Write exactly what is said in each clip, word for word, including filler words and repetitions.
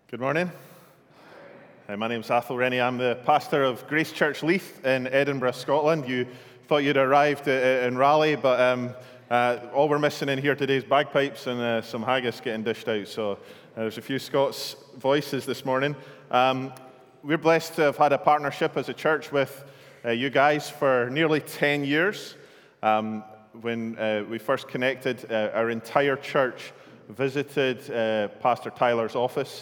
Good morning. Uh, my name's Athol Rennie. I'm the pastor of Grace Church Leith in Edinburgh, Scotland. You thought you'd arrived uh, in Raleigh, but um, uh, all we're missing in here today is bagpipes and uh, some haggis getting dished out. So uh, there's a few Scots voices this morning. Um, we're blessed to have had a partnership as a church with uh, you guys for nearly ten years. Um, when uh, we first connected, uh, our entire church visited uh, Pastor Tyler's office.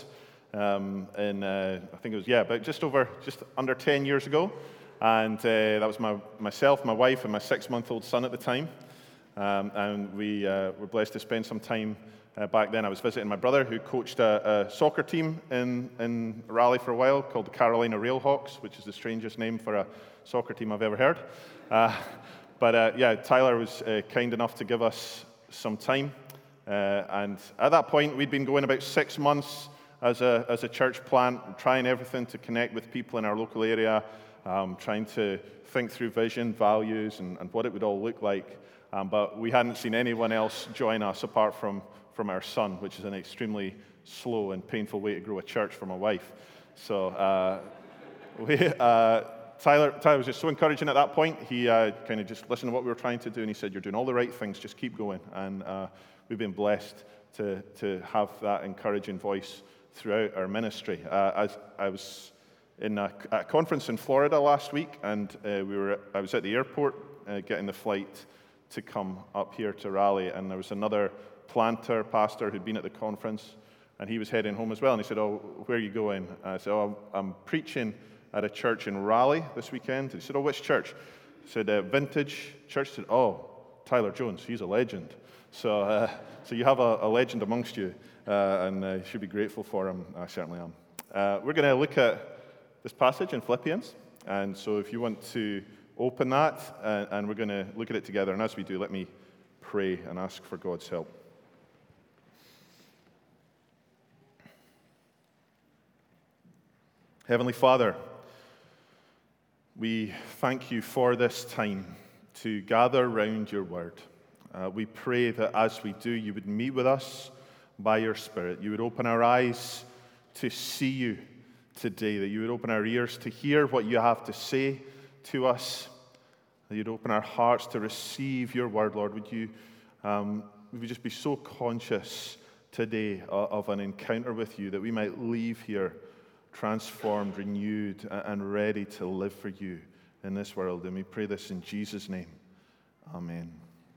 Um, in, uh, I think it was, yeah, about just over, just under ten years ago. And uh, that was my, myself, my wife, and my six-month-old son at the time. Um, and we uh, were blessed to spend some time uh, back then. I was visiting my brother, who coached a, a soccer team in, in Raleigh for a while called the Carolina Railhawks, which is the strangest name for a soccer team I've ever heard. Uh, but uh, yeah, Tyler was uh, kind enough to give us some time. Uh, and at that point, we'd been going about six months As a, as a church plant, trying everything to connect with people in our local area, um, trying to think through vision, values, and, and what it would all look like. Um, but we hadn't seen anyone else join us apart from, from our son, which is an extremely slow and painful way to grow a church for my wife. So uh, we, uh, Tyler, Tyler was just so encouraging at that point. He uh, kind of just listened to what we were trying to do, and he said, "You're doing all the right things, just keep going." And uh, we've been blessed to, to have that encouraging voice throughout our ministry. Uh, as I was in a, a conference in Florida last week, and uh, we were. I was at the airport uh, getting the flight to come up here to Raleigh, and there was another planter pastor who'd been at the conference, and he was heading home as well. And he said, "Oh, where are you going?" I said, "Oh, I'm preaching at a church in Raleigh this weekend." He said, "Oh, which church?" I said, uh, "Vintage Church." He said, "Oh, Tyler Jones, he's a legend." So, uh, so you have a, a legend amongst you. Uh, and uh, you should be grateful for him. I certainly am. Uh, we're going to look at this passage in Philippians. And so if you want to open that, uh, and we're going to look at it together. And as we do, let me pray and ask for God's help. Heavenly Father, we thank you for this time to gather round your word. Uh, we pray that as we do, you would meet with us by your Spirit. You would open our eyes to see you today, that you would open our ears to hear what you have to say to us, that you'd open our hearts to receive your word, Lord. Would you um, would we just be so conscious today of, of an encounter with you that we might leave here transformed, renewed, and ready to live for you in this world. And we pray this in Jesus' name. Amen.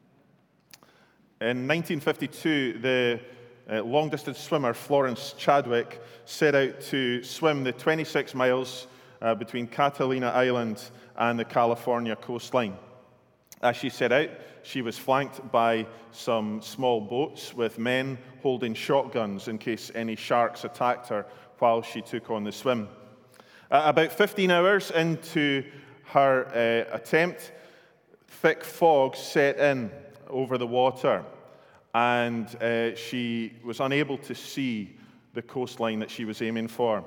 In nineteen fifty-two, the Uh, long-distance swimmer Florence Chadwick set out to swim the twenty-six miles uh, between Catalina Island and the California coastline. As she set out, she was flanked by some small boats with men holding shotguns in case any sharks attacked her while she took on the swim. Uh, about fifteen hours into her uh, attempt, thick fog set in over the water, and uh, she was unable to see the coastline that she was aiming for.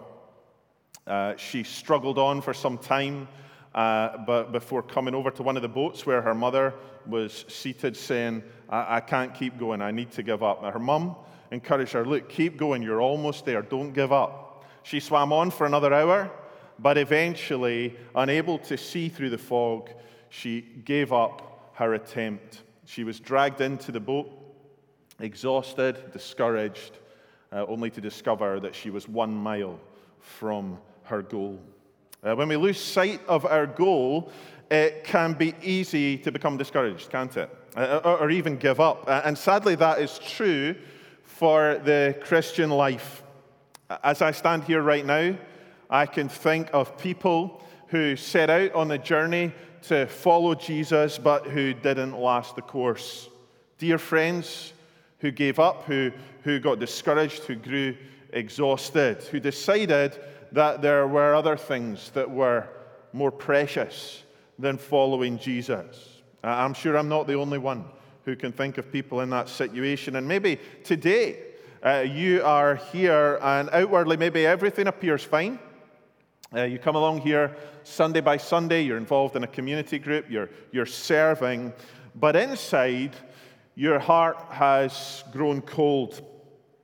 Uh, she struggled on for some time, uh, but before coming over to one of the boats where her mother was seated, saying, I, I can't keep going, I need to give up. Now, her mum encouraged her, "Look, keep going, you're almost there, don't give up." She swam on for another hour, but eventually, unable to see through the fog, she gave up her attempt. She was dragged into the boat, exhausted, discouraged, uh, only to discover that she was one mile from her goal. Uh, when we lose sight of our goal, it can be easy to become discouraged, can't it? Uh, or, or even give up. Uh, and sadly, that is true for the Christian life. As I stand here right now, I can think of people who set out on the journey to follow Jesus, but who didn't last the course. Dear friends who gave up, who, who got discouraged, who grew exhausted, who decided that there were other things that were more precious than following Jesus. I'm sure I'm not the only one who can think of people in that situation. And maybe today uh, you are here and outwardly maybe everything appears fine. Uh, you come along here Sunday by Sunday, you're involved in a community group, you're, you're serving, but inside your heart has grown cold.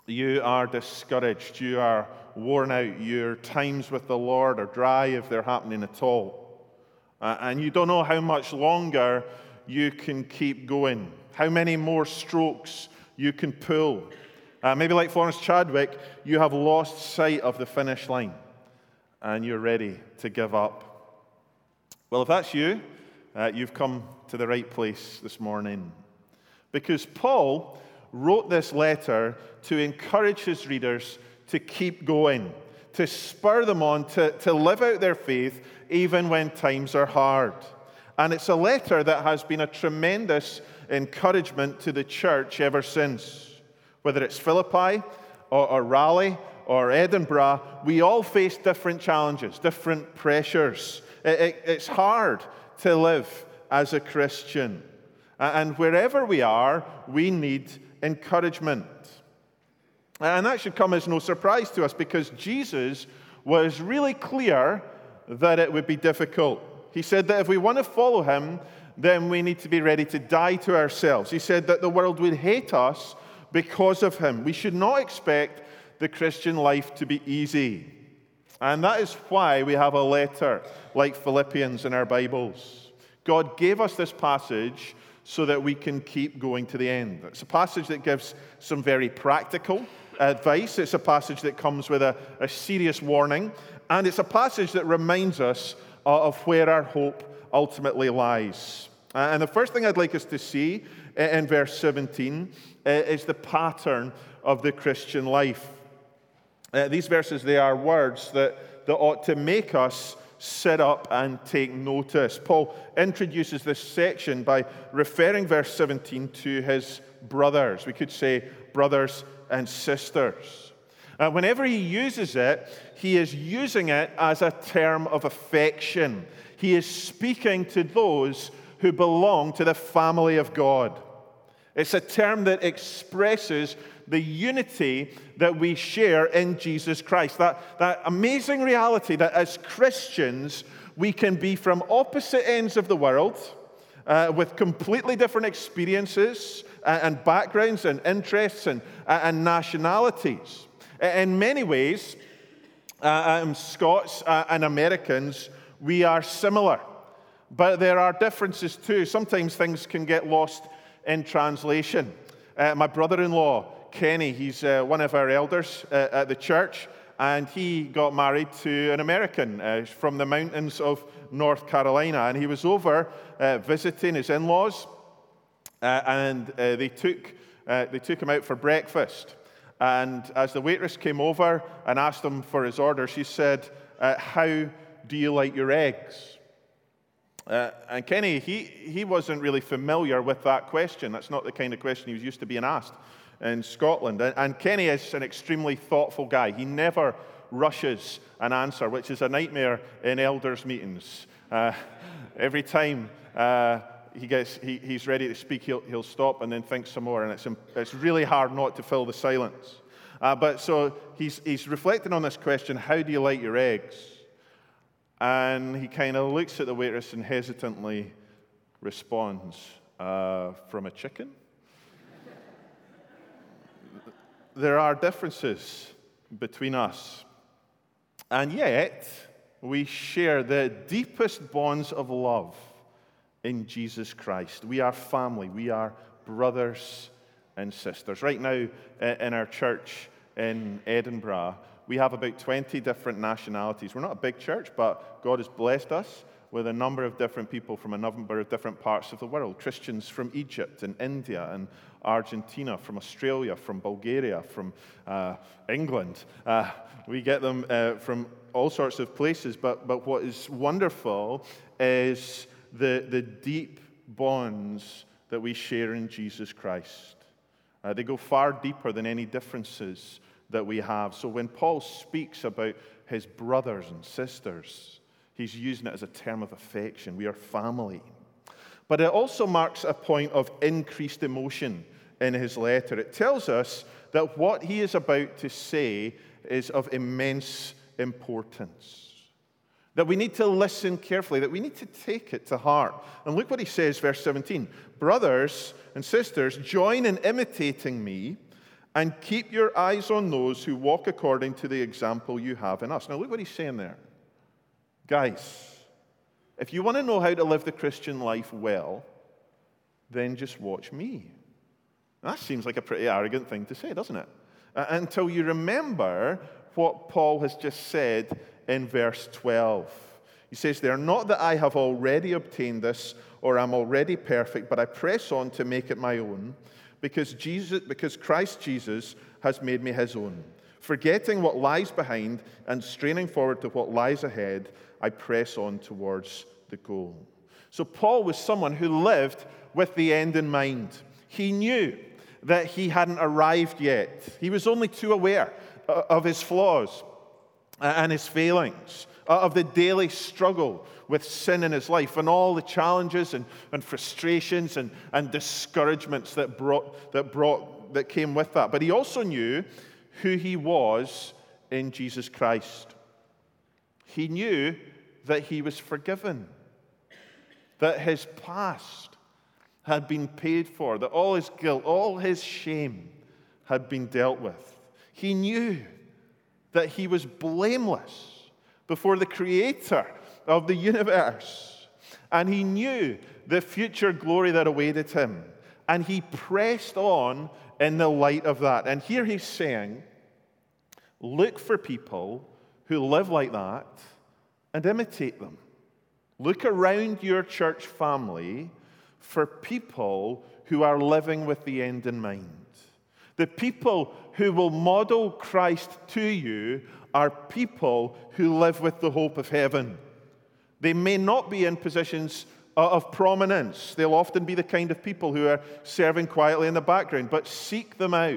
you are discouraged, you are worn out, your times with the Lord are dry if they're happening at all, uh, and you don't know how much longer you can keep going, how many more strokes you can pull. Uh, maybe like Florence Chadwick, you have lost sight of the finish line and you're ready to give up. Well, if that's you, uh, you've come to the right place this morning. Because Paul wrote this letter to encourage his readers to keep going, to spur them on, to, to live out their faith even when times are hard. And it's a letter that has been a tremendous encouragement to the church ever since. Whether it's Philippi or, or Raleigh or Edinburgh, we all face different challenges, different pressures. It, it, it's hard to live as a Christian. And wherever we are, we need encouragement. And that should come as no surprise to us because Jesus was really clear that it would be difficult. He said that if we want to follow him, then we need to be ready to die to ourselves. He said that the world would hate us because of him. We should not expect the Christian life to be easy. And that is why we have a letter like Philippians in our Bibles. God gave us this passage so that we can keep going to the end. It's a passage that gives some very practical advice. It's a passage that comes with a, a serious warning. And it's a passage that reminds us of where our hope ultimately lies. And the first thing I'd like us to see in verse seventeen is the pattern of the Christian life. Uh, these verses, they are words that, that ought to make us sit up and take notice. Paul introduces this section by referring verse seventeen to his brothers. We could say brothers and sisters. Uh, whenever he uses it, he is using it as a term of affection. He is speaking to those who belong to the family of God. It's a term that expresses the unity that we share in Jesus Christ. That, that amazing reality that as Christians, we can be from opposite ends of the world uh, with completely different experiences and, and backgrounds and interests and, and nationalities. In many ways, uh, um, Scots uh, and Americans, we are similar. But there are differences too. Sometimes things can get lost in translation. Uh, my brother-in-law, Kenny, he's uh, one of our elders uh, at the church, and he got married to an American uh, from the mountains of North Carolina. And he was over uh, visiting his in-laws, uh, and uh, they took uh, they took him out for breakfast. And as the waitress came over and asked him for his order, she said, uh, "How do you like your eggs?" Uh, and Kenny, he, he wasn't really familiar with that question. That's not the kind of question he was used to being asked in Scotland. And, and Kenny is an extremely thoughtful guy. He never rushes an answer, which is a nightmare in elders' meetings. Uh, every time uh, he gets he, he's ready to speak, he'll, he'll stop and then think some more. And it's, it's really hard not to fill the silence. Uh, but so he's, he's reflecting on this question, how do you like your eggs? And he kind of looks at the waitress and hesitantly responds, uh, from a chicken? There are differences between us. And yet, we share the deepest bonds of love in Jesus Christ. We are family. We are brothers and sisters. Right now, in our church in Edinburgh, we have about twenty different nationalities. We're not a big church, but God has blessed us with a number of different people from a number of different parts of the world. Christians from Egypt and India and Argentina, from Australia, from Bulgaria, from uh, England. Uh, we get them uh, from all sorts of places. But, but what is wonderful is the, the deep bonds that we share in Jesus Christ. Uh, they go far deeper than any differences that we have. So when Paul speaks about his brothers and sisters, he's using it as a term of affection. We are family. But it also marks a point of increased emotion in his letter. It tells us that what he is about to say is of immense importance. That we need to listen carefully, that we need to take it to heart. And look what he says, verse seventeen. Brothers and sisters, join in imitating me and keep your eyes on those who walk according to the example you have in us. Now look what he's saying there. Guys, if you want to know how to live the Christian life well, then just watch me. That seems like a pretty arrogant thing to say, doesn't it? Uh, until you remember what Paul has just said in verse twelve. He says there, not that I have already obtained this or am already perfect, but I press on to make it my own, because Jesus, because Christ Jesus has made me his own. Forgetting what lies behind and straining forward to what lies ahead, I press on towards the goal. So Paul was someone who lived with the end in mind. He knew that he hadn't arrived yet. He was only too aware of his flaws and his failings, of the daily struggle with sin in his life and all the challenges and, and frustrations and, and discouragements that brought that brought that came with that. But he also knew who he was in Jesus Christ. He knew that he was forgiven, that his past had been paid for, that all his guilt, all his shame had been dealt with. He knew that he was blameless before the Creator of the universe. And he knew the future glory that awaited him. And he pressed on in the light of that. And here he's saying, look for people who live like that and imitate them. Look around your church family for people who are living with the end in mind. The people who will model Christ to you are people who live with the hope of heaven. They may not be in positions of prominence. They'll often be the kind of people who are serving quietly in the background, but seek them out.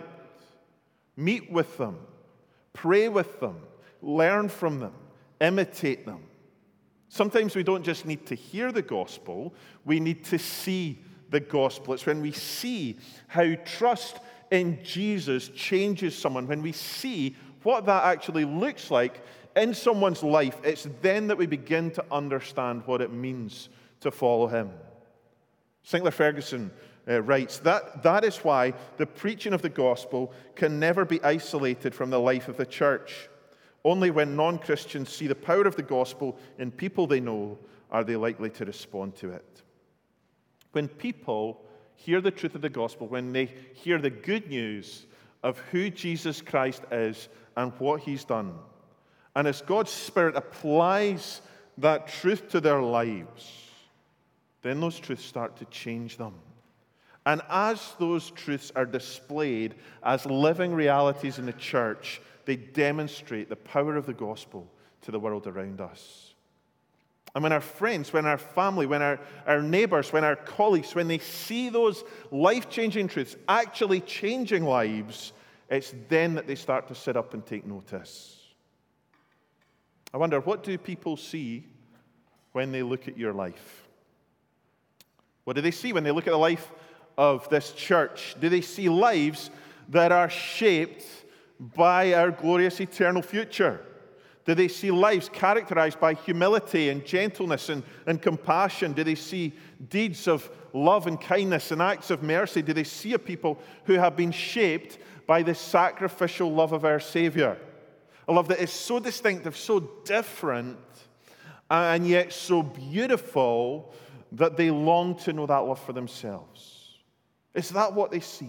Meet with them. Pray with them. Learn from them. Imitate them. Sometimes we don't just need to hear the gospel, we need to see the gospel. It's when we see how trust in Jesus changes someone, when we see what that actually looks like in someone's life, it's then that we begin to understand what it means to follow him. Sinclair Ferguson uh, writes, that, that is why the preaching of the gospel can never be isolated from the life of the church. Only when non-Christians see the power of the gospel in people they know are they likely to respond to it. When people hear the truth of the gospel, when they hear the good news of who Jesus Christ is and what he's done, and as God's Spirit applies that truth to their lives, then those truths start to change them. And as those truths are displayed as living realities in the church, they demonstrate the power of the gospel to the world around us. And when our friends, when our family, when our, our neighbors, when our colleagues, when they see those life-changing truths actually changing lives, it's then that they start to sit up and take notice. I wonder, what do people see when they look at your life? What do they see when they look at the life of this church? Do they see lives that are shaped by our glorious eternal future? Do they see lives characterized by humility and gentleness and, and compassion? Do they see deeds of love and kindness and acts of mercy? Do they see a people who have been shaped by the sacrificial love of our Savior? A love that is so distinctive, so different, and yet so beautiful that they long to know that love for themselves. Is that what they see?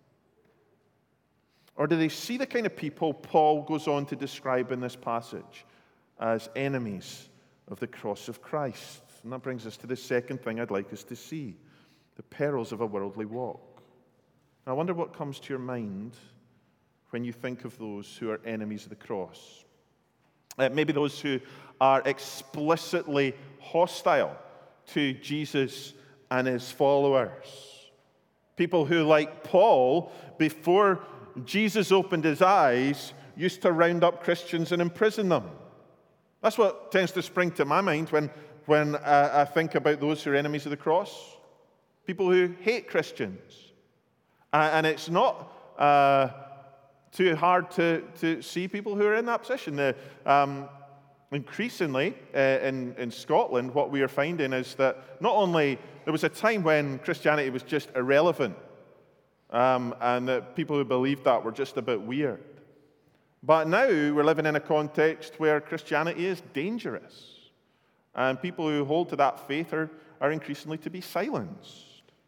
Or do they see the kind of people Paul goes on to describe in this passage as enemies of the cross of Christ? And that brings us to the second thing I'd like us to see, the perils of a worldly walk. Now, I wonder what comes to your mind when you think of those who are enemies of the cross. Uh, maybe those who are explicitly hostile to Jesus and his followers. People who, like Paul, before Jesus opened his eyes, used to round up Christians and imprison them. That's what tends to spring to my mind when, when uh, I think about those who are enemies of the cross. People who hate Christians. Uh, and it's not uh, too hard to, to see people who are in that position. The, um, increasingly, uh, in, in Scotland, what we are finding is that not only there was a time when Christianity was just irrelevant. um, and that people who believed that were just a bit weird. But now we're living in a context where Christianity is dangerous, and people who hold to that faith are, are increasingly to be silenced.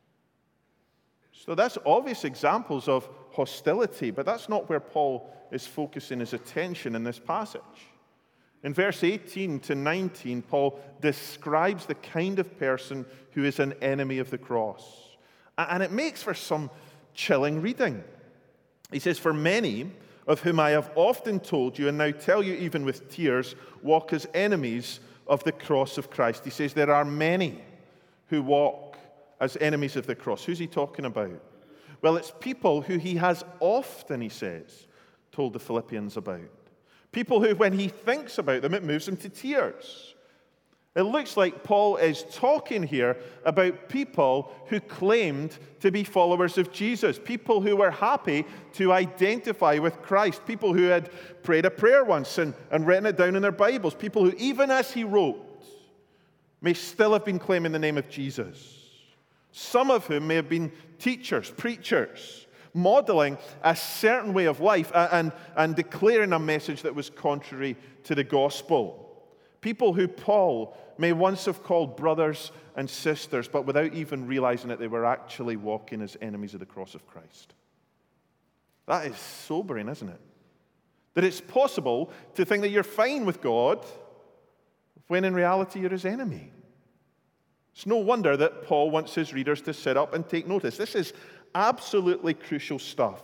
So that's obvious examples of hostility, but that's not where Paul is focusing his attention in this passage. In verse eighteen to nineteen, Paul describes the kind of person who is an enemy of the cross. And it makes for some chilling reading. He says, "For many, of whom I have often told you, and now tell you even with tears, walk as enemies of the cross of Christ." He says there are many who walk as enemies of the cross. Who's he talking about? Well, it's people who he has often, he says, told the Philippians about. People who, when he thinks about them, it moves him to tears. It looks like Paul is talking here about people who claimed to be followers of Jesus, people who were happy to identify with Christ, people who had prayed a prayer once and, and written it down in their Bibles, people who, even as he wrote, may still have been claiming the name of Jesus. Some of whom may have been teachers, preachers, modeling a certain way of life and, and declaring a message that was contrary to the gospel. People who Paul may once have called brothers and sisters, but without even realizing it, they were actually walking as enemies of the cross of Christ. That is sobering, isn't it? That it's possible to think that you're fine with God when in reality you're his enemy. It's no wonder that Paul wants his readers to sit up and take notice. This is absolutely crucial stuff.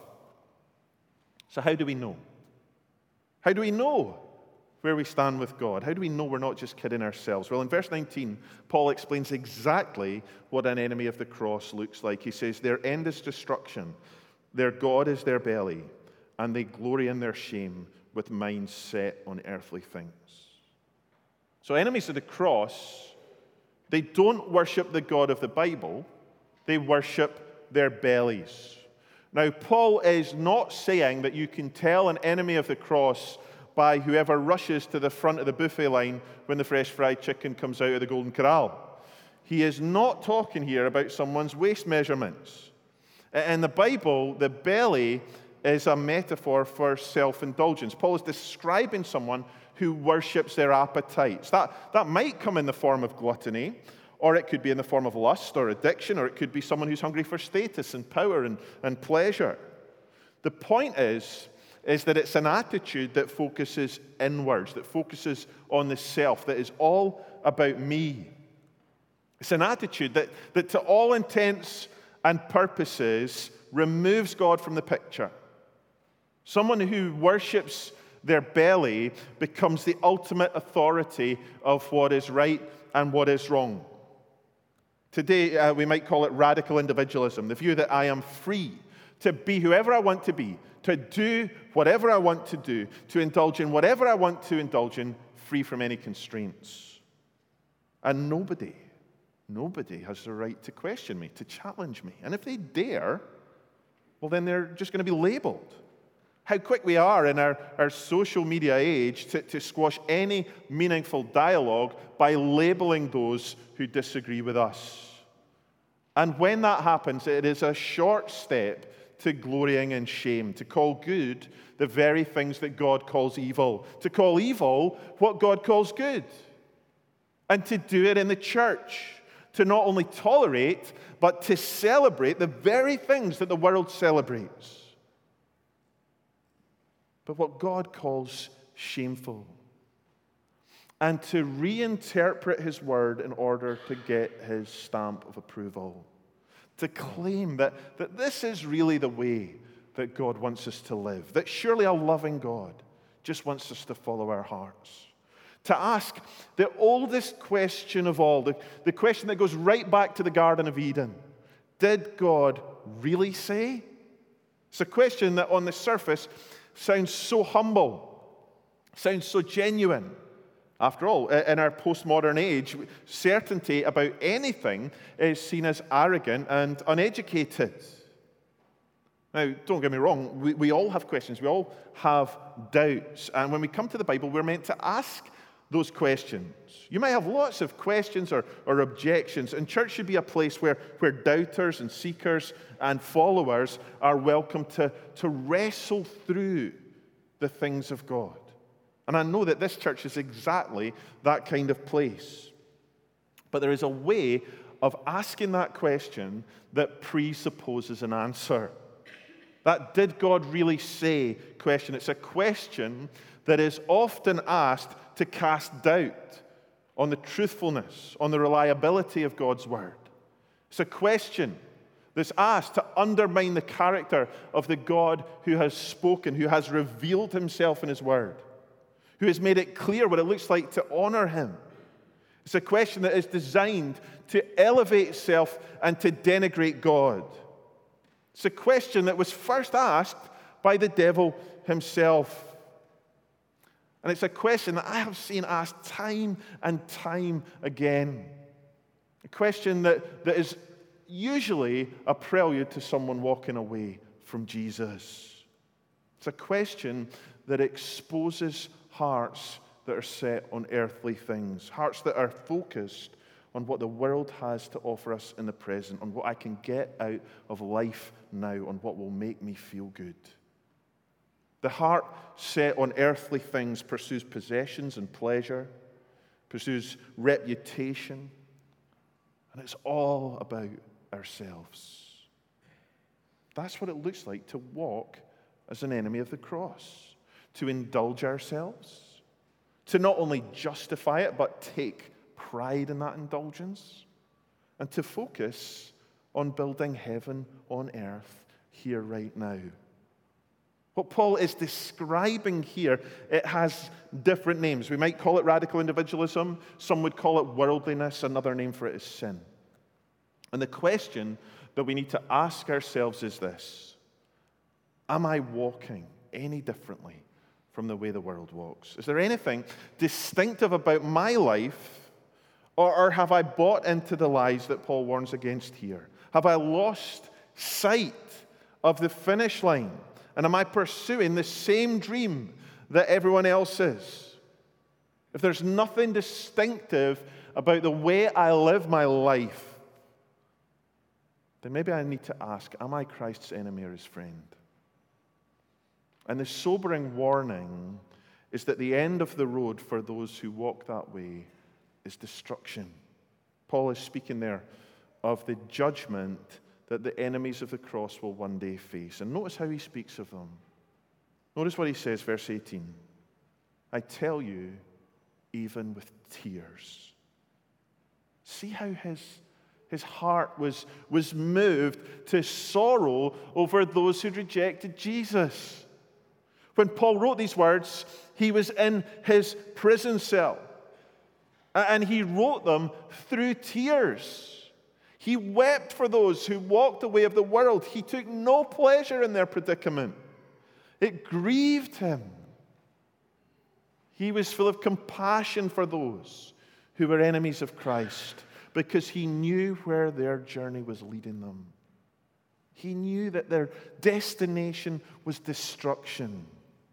So how do we know? How do we know where we stand with God? How do we know we're not just kidding ourselves? Well, in verse nineteen, Paul explains exactly what an enemy of the cross looks like. He says, their end is destruction, their God is their belly, and they glory in their shame with minds set on earthly things. So enemies of the cross, they don't worship the God of the Bible, they worship their bellies. Now, Paul is not saying that you can tell an enemy of the cross by whoever rushes to the front of the buffet line when the fresh fried chicken comes out of the Golden Corral. He is not talking here about someone's waist measurements. In the Bible, the belly is a metaphor for self-indulgence. Paul is describing someone who worships their appetites. That, that might come in the form of gluttony, or it could be in the form of lust or addiction, or it could be someone who's hungry for status and power and, and pleasure. The point is, is that it's an attitude that focuses inwards, that focuses on the self, that is all about me. It's an attitude that, that to all intents and purposes removes God from the picture. Someone who worships their belly becomes the ultimate authority of what is right and what is wrong. Today, uh, we might call it radical individualism, the view that I am free to be whoever I want to be, to do whatever I want to do, to indulge in whatever I want to indulge in, free from any constraints. And nobody, nobody has the right to question me, to challenge me. And if they dare, well, then they're just going to be labeled. How quick we are in our, our social media age to, to squash any meaningful dialogue by labeling those who disagree with us. And when that happens, it is a short step to glorying in shame, to call good the very things that God calls evil, to call evil what God calls good, and to do it in the church, to not only tolerate, but to celebrate the very things that the world celebrates. But what God calls shameful, and to reinterpret his word in order to get his stamp of approval, to claim that, that this is really the way that God wants us to live, that surely a loving God just wants us to follow our hearts. To ask the oldest question of all, the, the question that goes right back to the Garden of Eden. Did God really say? It's a question that on the surface sounds so humble, sounds so genuine. After all, in our postmodern age, certainty about anything is seen as arrogant and uneducated. Now, don't get me wrong, we, we all have questions, we all have doubts, and when we come to the Bible, we're meant to ask those questions. You might have lots of questions or, or objections, and church should be a place where, where doubters and seekers and followers are welcome to, to wrestle through the things of God. And I know that this church is exactly that kind of place. But there is a way of asking that question that presupposes an answer. That "did God really say" question, it's a question that is often asked to cast doubt on the truthfulness, on the reliability of God's word. It's a question that's asked to undermine the character of the God who has spoken, who has revealed himself in his word, who has made it clear what it looks like to honor him. It's a question that is designed to elevate itself and to denigrate God. It's a question that was first asked by the devil himself. And it's a question that I have seen asked time and time again. A question that, that is usually a prelude to someone walking away from Jesus. It's a question that exposes hearts that are set on earthly things, hearts that are focused on what the world has to offer us in the present, on what I can get out of life now, on what will make me feel good. The heart set on earthly things pursues possessions and pleasure, pursues reputation, and it's all about ourselves. That's what it looks like to walk as an enemy of the cross, to indulge ourselves, to not only justify it, but take pride in that indulgence, and to focus on building heaven on earth here right now. What Paul is describing here, it has different names. We might call it radical individualism. Some would call it worldliness. Another name for it is sin. And the question that we need to ask ourselves is this: am I walking any differently from the way the world walks? Is there anything distinctive about my life, or, or have I bought into the lies that Paul warns against here? Have I lost sight of the finish line? And am I pursuing the same dream that everyone else is? If there's nothing distinctive about the way I live my life, then maybe I need to ask, am I Christ's enemy or his friend? And the sobering warning is that the end of the road for those who walk that way is destruction. Paul is speaking there of the judgment that the enemies of the cross will one day face. And notice how he speaks of them. Notice what he says, verse eighteen. I tell you, even with tears. See how his, his heart was, was moved to sorrow over those who rejected Jesus. When Paul wrote these words, he was in his prison cell. And he wrote them through tears. He wept for those who walked the way of the world. He took no pleasure in their predicament. It grieved him. He was full of compassion for those who were enemies of Christ because he knew where their journey was leading them. He knew that their destination was destruction.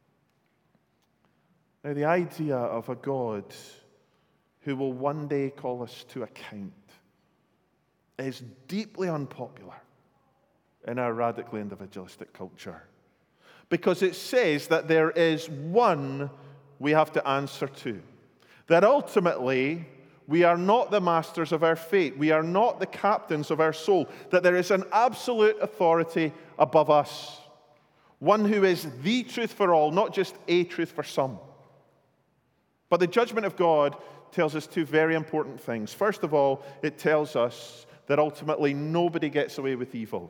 Now, the idea of a God who will one day call us to account is deeply unpopular in our radically individualistic culture, because it says that there is one we have to answer to, that ultimately we are not the masters of our fate, we are not the captains of our soul, that there is an absolute authority above us, one who is the truth for all, not just a truth for some. But the judgment of God tells us two very important things. First of all, it tells us that ultimately nobody gets away with evil.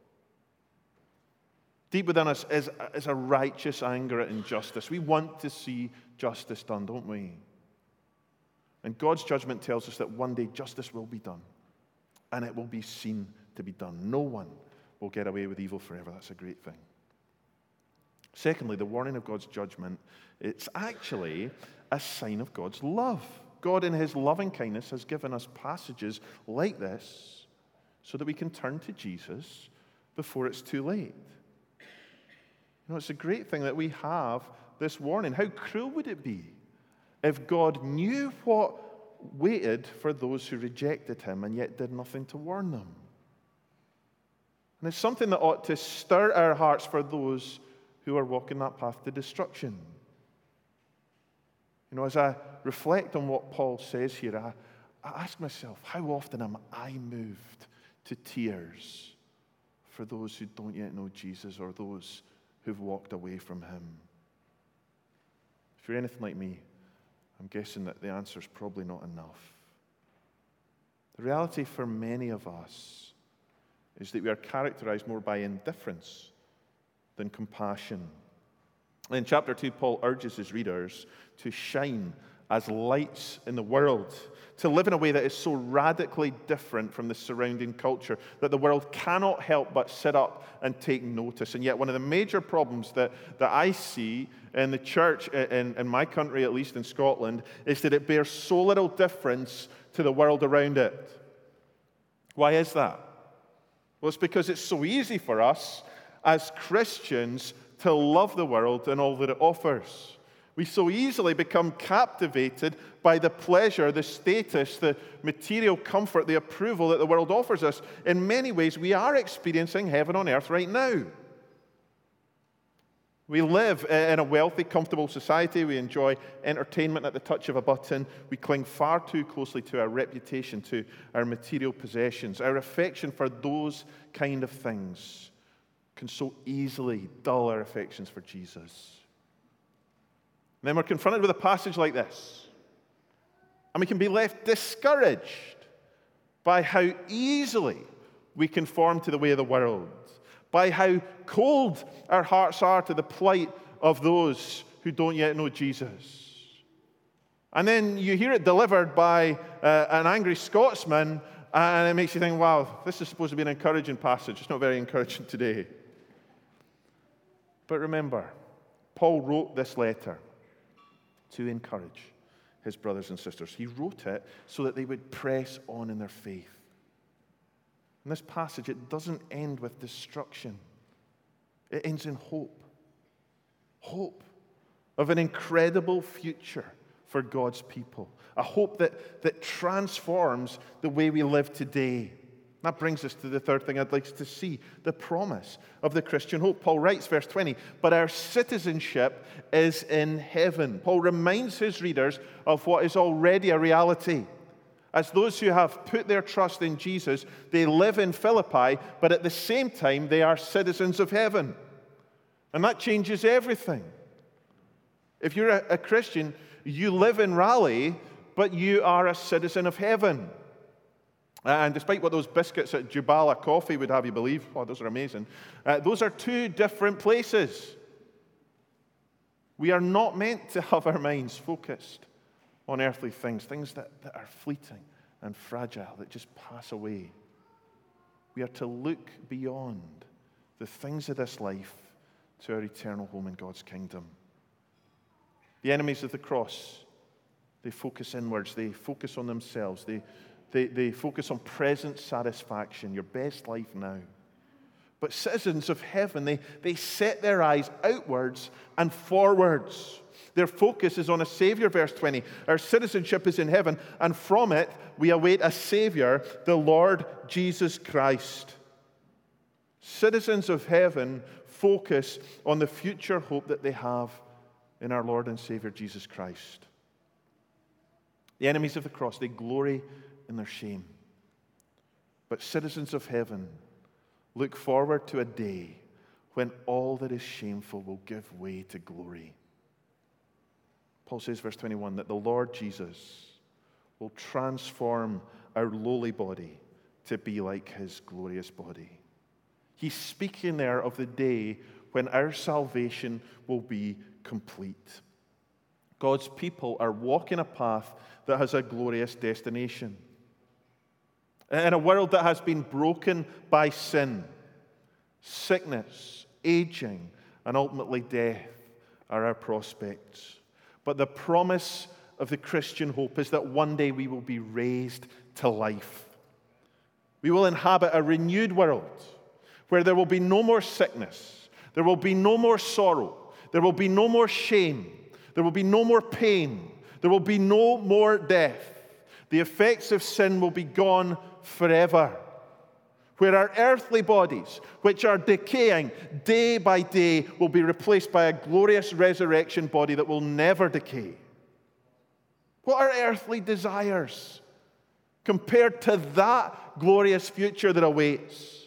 Deep within us is, is a righteous anger at injustice. We want to see justice done, don't we? And God's judgment tells us that one day justice will be done, and it will be seen to be done. No one will get away with evil forever. That's a great thing. Secondly, the warning of God's judgment, it's actually a sign of God's love. God, in his loving kindness, has given us passages like this so that we can turn to Jesus before it's too late. You know, it's a great thing that we have this warning. How cruel would it be if God knew what waited for those who rejected him and yet did nothing to warn them? And it's something that ought to stir our hearts for those who are walking that path to destruction. You know, as I reflect on what Paul says here, I, I ask myself, how often am I moved to tears for those who don't yet know Jesus or those who've walked away from him? If you're anything like me, I'm guessing that the answer is probably not enough. The reality for many of us is that we are characterized more by indifference than compassion. In chapter two, Paul urges his readers to shine as lights in the world, to live in a way that is so radically different from the surrounding culture that the world cannot help but sit up and take notice. And yet one of the major problems that, that I see in the church, in, in my country, at least in Scotland, is that it bears so little difference to the world around it. Why is that? Well, it's because it's so easy for us as Christians to love the world and all that it offers. We so easily become captivated by the pleasure, the status, the material comfort, the approval that the world offers us. In many ways, we are experiencing heaven on earth right now. We live in a wealthy, comfortable society. We enjoy entertainment at the touch of a button. We cling far too closely to our reputation, to our material possessions. Our affection for those kind of things can so easily dull our affections for Jesus. And then we're confronted with a passage like this, and we can be left discouraged by how easily we conform to the way of the world, by how cold our hearts are to the plight of those who don't yet know Jesus. And then you hear it delivered by uh, an angry Scotsman, and it makes you think, wow, this is supposed to be an encouraging passage. It's not very encouraging today. But remember, Paul wrote this letter to encourage his brothers and sisters. He wrote it so that they would press on in their faith. In this passage, it doesn't end with destruction. It ends in hope. Hope of an incredible future for God's people. A hope that, that transforms the way we live today. That brings us to the third thing I'd like us to see, the promise of the Christian hope. Paul writes, verse twenty, but our citizenship is in heaven. Paul reminds his readers of what is already a reality. As those who have put their trust in Jesus, they live in Philippi, but at the same time, they are citizens of heaven. And that changes everything. If you're a, a Christian, you live in Raleigh, but you are a citizen of heaven. And despite what those biscuits at Jubala Coffee would have you believe, oh, those are amazing, uh, those are two different places. We are not meant to have our minds focused on earthly things, things that, that are fleeting and fragile, that just pass away. We are to look beyond the things of this life to our eternal home in God's kingdom. The enemies of the cross, they focus inwards, they focus on themselves, they They, they focus on present satisfaction, your best life now. But citizens of heaven, they, they set their eyes outwards and forwards. Their focus is on a Savior, verse twenty. Our citizenship is in heaven, and from it we await a Savior, the Lord Jesus Christ. Citizens of heaven focus on the future hope that they have in our Lord and Savior, Jesus Christ. The enemies of the cross, they glory in their shame. But citizens of heaven look forward to a day when all that is shameful will give way to glory. Paul says, verse twenty-one, that the Lord Jesus will transform our lowly body to be like his glorious body. He's speaking there of the day when our salvation will be complete. God's people are walking a path that has a glorious destination. In a world that has been broken by sin, sickness, aging, and ultimately death are our prospects. But the promise of the Christian hope is that one day we will be raised to life. We will inhabit a renewed world where there will be no more sickness, there will be no more sorrow, there will be no more shame, there will be no more pain, There will be no more death. The effects of sin will be gone forever. Where our earthly bodies, which are decaying day by day, will be replaced by a glorious resurrection body that will never decay. What are earthly desires compared to that glorious future that awaits?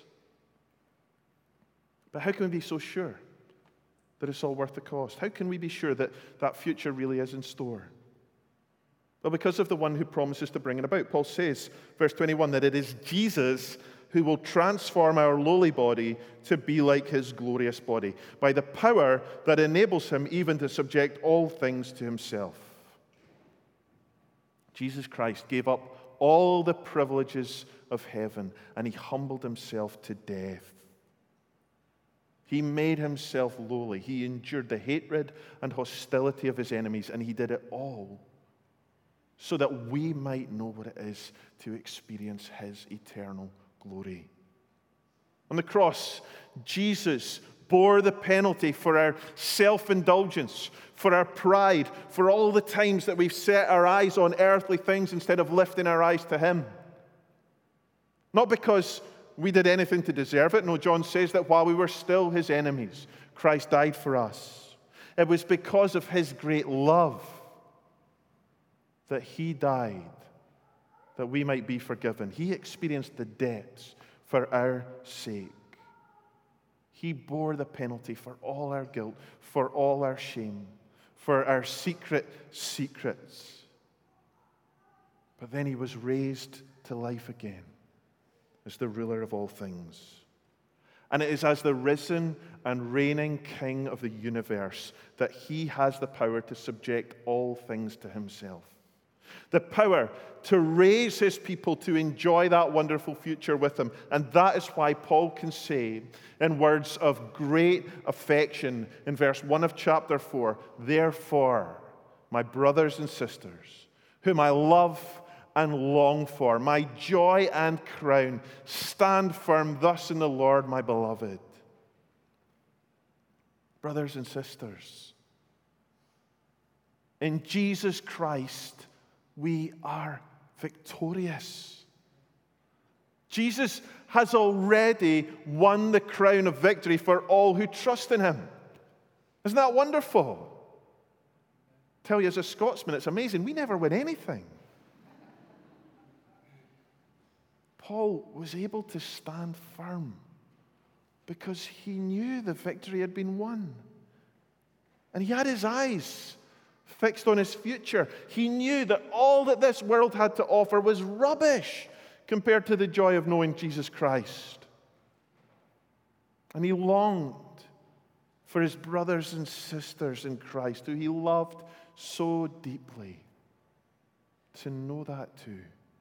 But how can we be so sure that it's all worth the cost? How can we be sure that that future really is in store? Well, because of the one who promises to bring it about. Paul says, verse twenty-one, that it is Jesus who will transform our lowly body to be like his glorious body, by the power that enables him even to subject all things to himself. Jesus Christ gave up all the privileges of heaven, and he humbled himself to death. He made himself lowly. He endured the hatred and hostility of his enemies, and he did it all so that we might know what it is to experience his eternal glory. On the cross, Jesus bore the penalty for our self-indulgence, for our pride, for all the times that we've set our eyes on earthly things instead of lifting our eyes to him. Not because we did anything to deserve it. No, John says that while we were still his enemies, Christ died for us. It was because of his great love that he died, that we might be forgiven. He experienced the debts for our sake. He bore the penalty for all our guilt, for all our shame, for our secret secrets. But then he was raised to life again as the ruler of all things. And it is as the risen and reigning King of the universe that he has the power to subject all things to himself. The power to raise his people to enjoy that wonderful future with him. And that is why Paul can say, in words of great affection, in verse one of chapter four, therefore, my brothers and sisters, whom I love and long for, my joy and crown, stand firm thus in the Lord, my beloved. Brothers and sisters, in Jesus Christ, we are victorious. Jesus has already won the crown of victory for all who trust in him. Isn't that wonderful? I tell you, as a Scotsman, it's amazing. We never win anything. Paul was able to stand firm because he knew the victory had been won. And he had his eyes fixed on his future. He knew that all that this world had to offer was rubbish compared to the joy of knowing Jesus Christ. And he longed for his brothers and sisters in Christ, who he loved so deeply, to know that too.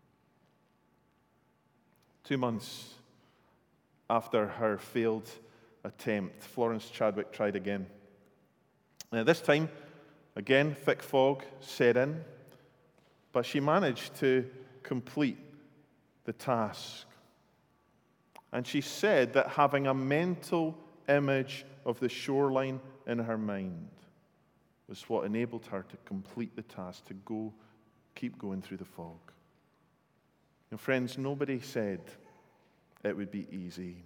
Two months after her failed attempt, Florence Chadwick tried again. Now, this time, again, thick fog set in, but she managed to complete the task. And she said that having a mental image of the shoreline in her mind was what enabled her to complete the task, to go, keep going through the fog. And friends, nobody said it would be easy.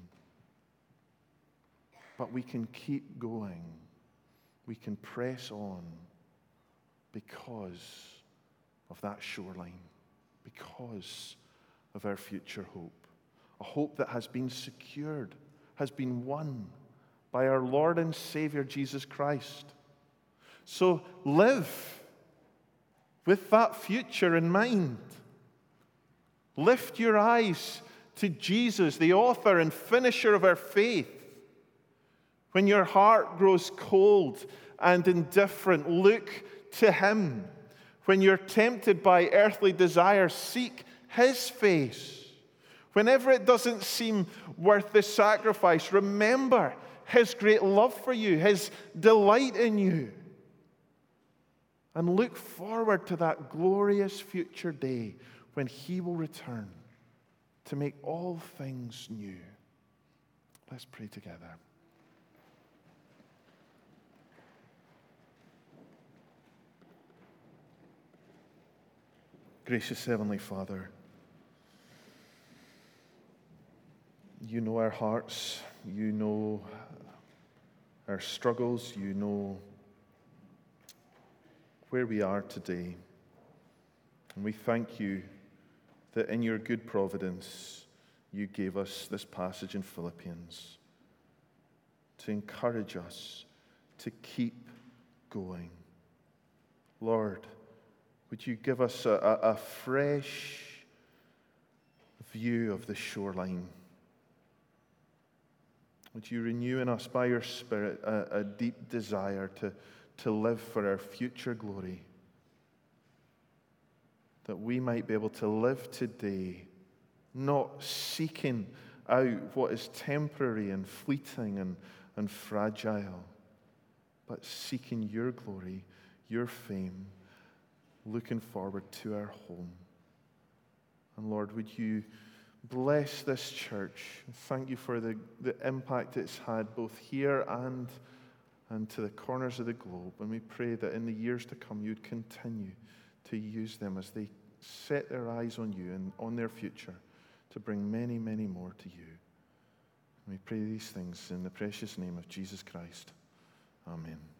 But we can keep going. We can press on because of that shoreline, because of our future hope. A hope that has been secured, has been won by our Lord and Savior Jesus Christ. So live with that future in mind. Lift your eyes to Jesus, the author and finisher of our faith. When your heart grows cold and indifferent, look to him. When you're tempted by earthly desires, seek his face. Whenever it doesn't seem worth the sacrifice, remember his great love for you, his delight in you. And look forward to that glorious future day when he will return to make all things new. Let's pray together. Gracious Heavenly Father, you know our hearts, you know our struggles, you know where we are today. And we thank you that in your good providence, you gave us this passage in Philippians to encourage us to keep going. Lord, would you give us a, a, a fresh view of the shoreline? Would you renew in us by your Spirit a, a deep desire to, to live for our future glory? That we might be able to live today, not seeking out what is temporary and fleeting and, and fragile, but seeking your glory, your fame, looking forward to our home. And Lord, would you bless this church? Thank you for the, the impact it's had both here and, and to the corners of the globe. And we pray that in the years to come, you'd continue to use them as they set their eyes on you and on their future to bring many, many more to you. And we pray these things in the precious name of Jesus Christ. Amen.